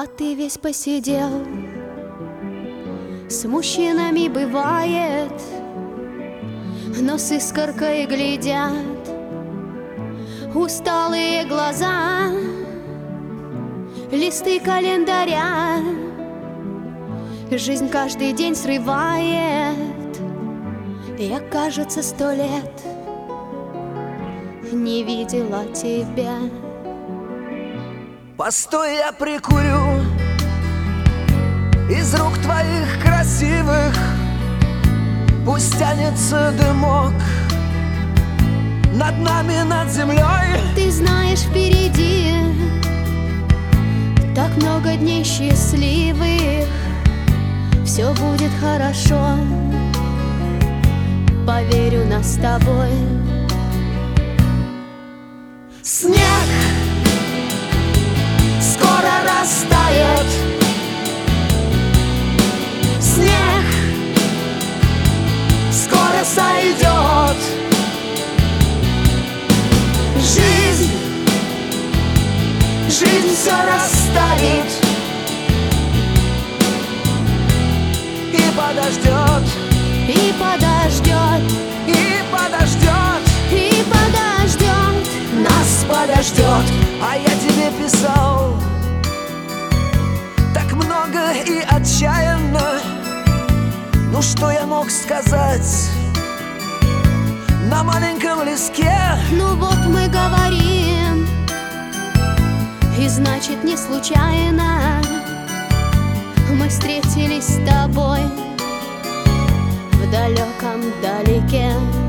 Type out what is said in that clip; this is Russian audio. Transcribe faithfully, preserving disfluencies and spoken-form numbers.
А ты весь посидел. С мужчинами бывает, но с искоркой глядят усталые глаза, листы календаря. Жизнь каждый день срывает. Я, кажется, сто лет не видела тебя. Постой, я прикурю из рук твоих красивых, пусть тянется дымок над нами, над землей. Ты знаешь, впереди так много дней счастливых. Все будет хорошо, поверю, нас с тобой. Снег скоро растает, снег скоро сойдет. Жизнь, жизнь все расставит и подождет, И подождет, и подождет, и подождет, нас подождет. А я тебе писал так много и отчаянно. Ну что я мог сказать на маленьком листке? Ну вот мы говорим, и значит не случайно мы встретились с тобой в далеком далеке.